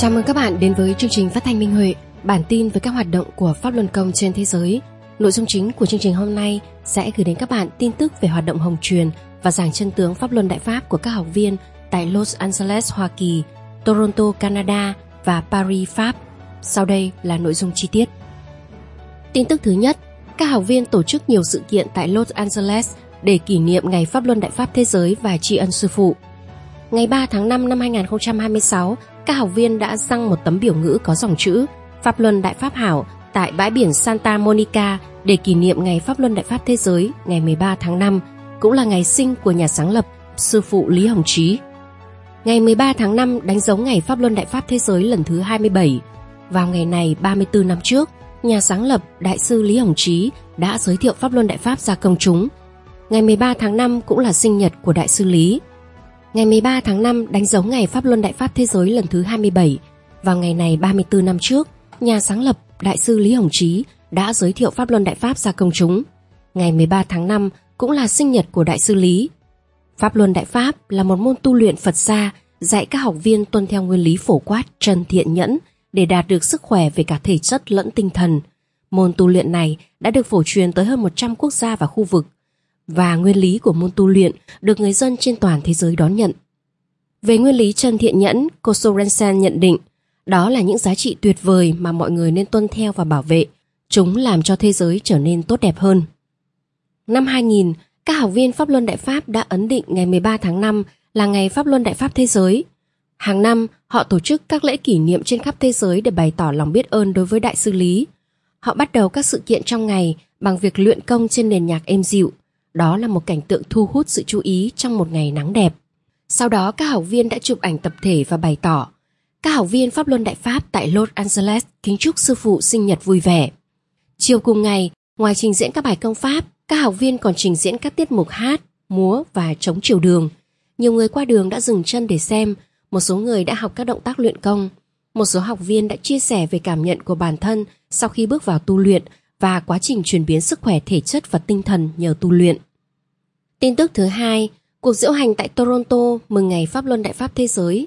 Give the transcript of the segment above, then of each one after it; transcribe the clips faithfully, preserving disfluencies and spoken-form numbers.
Chào mừng các bạn đến với chương trình phát thanh Minh Huệ, bản tin về các hoạt động của Pháp Luân Công trên thế giới. Nội dung chính của chương trình hôm nay sẽ gửi đến các bạn tin tức về hoạt động hồng truyền và giảng chân tướng Pháp Luân Đại Pháp của các học viên tại Los Angeles, Hoa Kỳ, Toronto, Canada và Paris, Pháp. Sau đây là nội dung chi tiết. Tin tức thứ nhất, các học viên tổ chức nhiều sự kiện tại Los Angeles để kỷ niệm Ngày Pháp Luân Đại Pháp Thế Giới và tri ân sư phụ. Ngày ba tháng năm năm hai nghìn không trăm hai mươi sáu, các học viên đã giăng một tấm biểu ngữ có dòng chữ Pháp Luân Đại Pháp Hảo tại bãi biển Santa Monica để kỷ niệm Ngày Pháp Luân Đại Pháp Thế Giới ngày mười ba tháng năm, cũng là ngày sinh của nhà sáng lập sư phụ Lý Hồng Chí. Ngày mười ba tháng năm đánh dấu Ngày Pháp Luân Đại Pháp Thế Giới lần thứ hai mươi bảy. Vào ngày này ba mươi tư năm trước, nhà sáng lập Đại sư Lý Hồng Chí đã giới thiệu Pháp Luân Đại Pháp ra công chúng. Ngày mười ba tháng năm cũng là sinh nhật của Đại sư Lý. Ngày mười ba tháng năm đánh dấu Ngày Pháp Luân Đại Pháp Thế Giới lần thứ hai mươi bảy. Vào ngày này ba mươi tư năm trước, nhà sáng lập Đại sư Lý Hồng Chí đã giới thiệu Pháp Luân Đại Pháp ra công chúng. Ngày mười ba tháng năm cũng là sinh nhật của Đại sư Lý. Pháp Luân Đại Pháp là một môn tu luyện Phật gia dạy các học viên tuân theo nguyên lý phổ quát trân thiện nhẫn để đạt được sức khỏe về cả thể chất lẫn tinh thần. Môn tu luyện này đã được phổ truyền tới hơn một trăm quốc gia và khu vực, và nguyên lý của môn tu luyện được người dân trên toàn thế giới đón nhận. Về nguyên lý trân thiện nhẫn, cô Sorensen nhận định, đó là những giá trị tuyệt vời mà mọi người nên tuân theo và bảo vệ. Chúng làm cho thế giới trở nên tốt đẹp hơn. Năm hai nghìn, các học viên Pháp Luân Đại Pháp đã ấn định ngày mười ba tháng năm là Ngày Pháp Luân Đại Pháp Thế Giới. Hàng năm, họ tổ chức các lễ kỷ niệm trên khắp thế giới để bày tỏ lòng biết ơn đối với Đại sư Lý. Họ bắt đầu các sự kiện trong ngày bằng việc luyện công trên nền nhạc êm dịu. Đó là một cảnh tượng thu hút sự chú ý trong một ngày nắng đẹp. Sau đó các học viên đã chụp ảnh tập thể và bày tỏ. Các học viên Pháp Luân Đại Pháp tại Los Angeles kính chúc sư phụ sinh nhật vui vẻ. Chiều cùng ngày, ngoài trình diễn các bài công pháp, các học viên còn trình diễn các tiết mục hát, múa và trống chiều đường. Nhiều người qua đường đã dừng chân để xem, một số người đã học các động tác luyện công. Một số học viên đã chia sẻ về cảm nhận của bản thân sau khi bước vào tu luyện và quá trình chuyển biến sức khỏe thể chất và tinh thần nhờ tu luyện. Tin tức thứ hai, cuộc diễu hành tại Toronto mừng Ngày Pháp Luân Đại Pháp Thế Giới.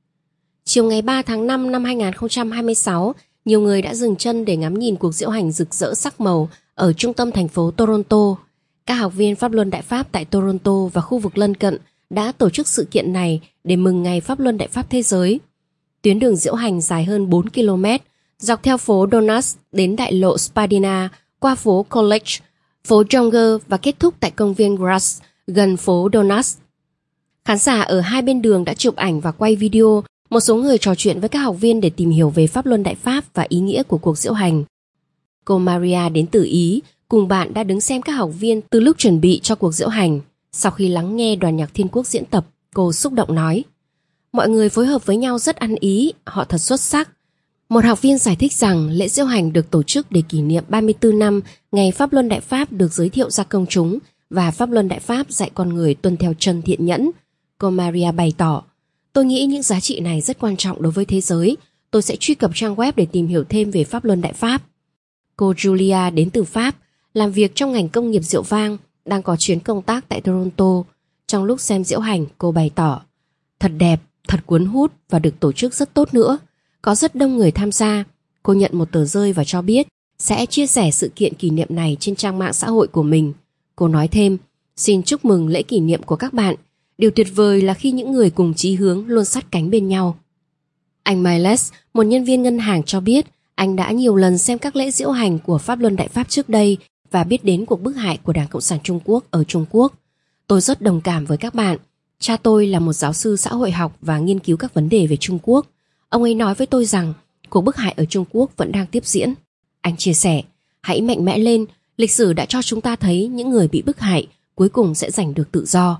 Chiều ngày ba tháng năm năm hai nghìn không trăm hai mươi sáu, nhiều người đã dừng chân để ngắm nhìn cuộc diễu hành rực rỡ sắc màu ở trung tâm thành phố Toronto. Các học viên Pháp Luân Đại Pháp tại Toronto và khu vực lân cận đã tổ chức sự kiện này để mừng Ngày Pháp Luân Đại Pháp Thế Giới. Tuyến đường diễu hành dài hơn bốn ki lô mét, dọc theo phố Donuts đến đại lộ Spadina, qua phố College, phố Younger và kết thúc tại công viên Grass gần phố Donuts. Khán giả ở hai bên đường đã chụp ảnh và quay video. Một số người trò chuyện với các học viên để tìm hiểu về Pháp Luân Đại Pháp và ý nghĩa của cuộc diễu hành. Cô Maria đến từ Ý cùng bạn đã đứng xem các học viên từ lúc chuẩn bị cho cuộc diễu hành. Sau khi lắng nghe đoàn nhạc Thiên Quốc diễn tập, cô xúc động nói: mọi người phối hợp với nhau rất ăn ý, họ thật xuất sắc. Một học viên giải thích rằng lễ diễu hành được tổ chức để kỷ niệm ba mươi tư năm Ngày Pháp Luân Đại Pháp được giới thiệu ra công chúng và Pháp Luân Đại Pháp dạy con người tuân theo trân thiện nhẫn. Cô Maria bày tỏ: tôi nghĩ những giá trị này rất quan trọng đối với thế giới. Tôi sẽ truy cập trang web để tìm hiểu thêm về Pháp Luân Đại Pháp. Cô Julia đến từ Pháp, làm việc trong ngành công nghiệp rượu vang, đang có chuyến công tác tại Toronto. Trong lúc xem diễu hành, cô bày tỏ: thật đẹp, thật cuốn hút và được tổ chức rất tốt nữa. Có rất đông người tham gia. Cô nhận một tờ rơi và cho biết sẽ chia sẻ sự kiện kỷ niệm này trên trang mạng xã hội của mình. Cô nói thêm: xin chúc mừng lễ kỷ niệm của các bạn. Điều tuyệt vời là khi những người cùng chí hướng luôn sát cánh bên nhau. Anh Miles, một nhân viên ngân hàng cho biết anh đã nhiều lần xem các lễ diễu hành của Pháp Luân Đại Pháp trước đây và biết đến cuộc bức hại của Đảng Cộng sản Trung Quốc ở Trung Quốc. Tôi rất đồng cảm với các bạn. Cha tôi là một giáo sư xã hội học và nghiên cứu các vấn đề về Trung Quốc. Ông ấy nói với tôi rằng cuộc bức hại ở Trung Quốc vẫn đang tiếp diễn. Anh chia sẻ: hãy mạnh mẽ lên, lịch sử đã cho chúng ta thấy những người bị bức hại cuối cùng sẽ giành được tự do.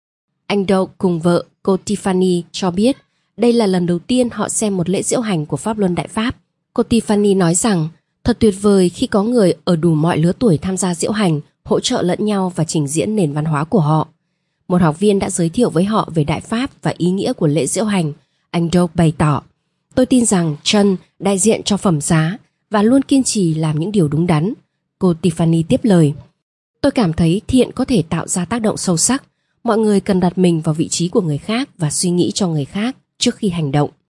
Anh Doug cùng vợ, cô Tiffany, cho biết đây là lần đầu tiên họ xem một lễ diễu hành của Pháp Luân Đại Pháp. Cô Tiffany nói rằng thật tuyệt vời khi có người ở đủ mọi lứa tuổi tham gia diễu hành, hỗ trợ lẫn nhau và trình diễn nền văn hóa của họ. Một học viên đã giới thiệu với họ về Đại Pháp và ý nghĩa của lễ diễu hành. Anh Doug bày tỏ: tôi tin rằng Trân đại diện cho phẩm giá và luôn kiên trì làm những điều đúng đắn. Cô Tiffany tiếp lời: tôi cảm thấy thiện có thể tạo ra tác động sâu sắc. Mọi người cần đặt mình vào vị trí của người khác và suy nghĩ cho người khác trước khi hành động.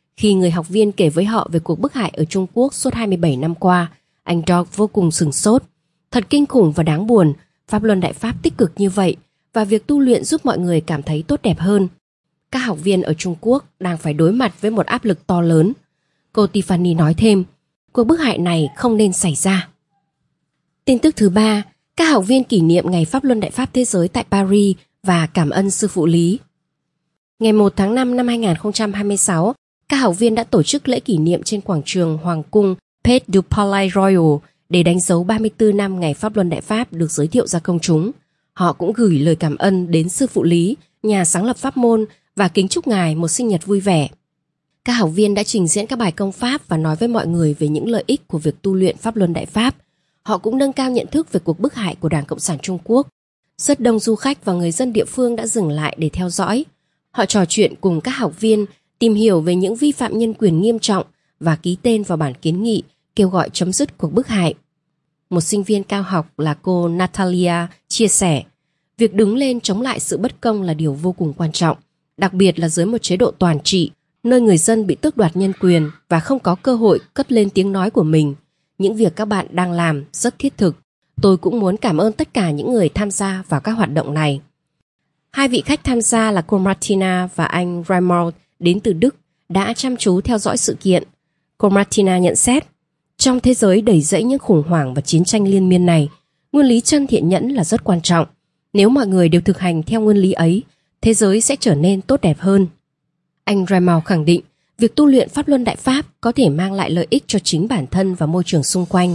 Khi người học viên kể với họ về cuộc bức hại ở Trung Quốc suốt hai mươi bảy năm qua, anh Dog vô cùng sửng sốt. Thật kinh khủng và đáng buồn, pháp luân đại pháp tích cực như vậy và việc tu luyện giúp mọi người cảm thấy tốt đẹp hơn. Các học viên ở Trung Quốc đang phải đối mặt với một áp lực to lớn. Cô Tiffany nói thêm, cuộc bức hại này không nên xảy ra. Tin tức thứ ba, các học viên kỷ niệm Ngày Pháp Luân Đại Pháp Thế giới tại Paris và cảm ơn sư phụ Lý. Ngày một tháng năm năm hai nghìn không trăm hai mươi sáu, các học viên đã tổ chức lễ kỷ niệm trên quảng trường Hoàng cung Pays du Palais Royal để đánh dấu ba mươi tư năm Ngày Pháp Luân Đại Pháp được giới thiệu ra công chúng. Họ cũng gửi lời cảm ơn đến sư phụ Lý, nhà sáng lập pháp môn, và kính chúc ngài một sinh nhật vui vẻ. Các học viên đã trình diễn các bài công pháp và nói với mọi người về những lợi ích của việc tu luyện Pháp Luân Đại Pháp. Họ cũng nâng cao nhận thức về cuộc bức hại của Đảng Cộng sản Trung Quốc. Rất đông du khách và người dân địa phương đã dừng lại để theo dõi. Họ trò chuyện cùng các học viên, tìm hiểu về những vi phạm nhân quyền nghiêm trọng và ký tên vào bản kiến nghị kêu gọi chấm dứt cuộc bức hại. Một sinh viên cao học là cô Natalia chia sẻ, việc đứng lên chống lại sự bất công là điều vô cùng quan trọng, đặc biệt là dưới một chế độ toàn trị, nơi người dân bị tước đoạt nhân quyền và không có cơ hội cất lên tiếng nói của mình. Những việc các bạn đang làm rất thiết thực. Tôi cũng muốn cảm ơn tất cả những người tham gia vào các hoạt động này. Hai vị khách tham gia là cô Martina và anh Raimond đến từ Đức đã chăm chú theo dõi sự kiện. Cô Martina nhận xét, trong thế giới đầy rẫy những khủng hoảng và chiến tranh liên miên này, nguyên lý chân thiện nhẫn là rất quan trọng. Nếu mọi người đều thực hành theo nguyên lý ấy, thế giới sẽ trở nên tốt đẹp hơn. Anh Raimond khẳng định, việc tu luyện Pháp Luân Đại Pháp có thể mang lại lợi ích cho chính bản thân và môi trường xung quanh.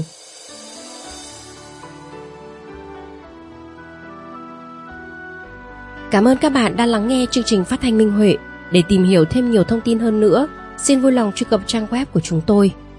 Cảm ơn các bạn đã lắng nghe chương trình phát thanh Minh Huệ. Để tìm hiểu thêm nhiều thông tin hơn nữa, xin vui lòng truy cập trang web của chúng tôi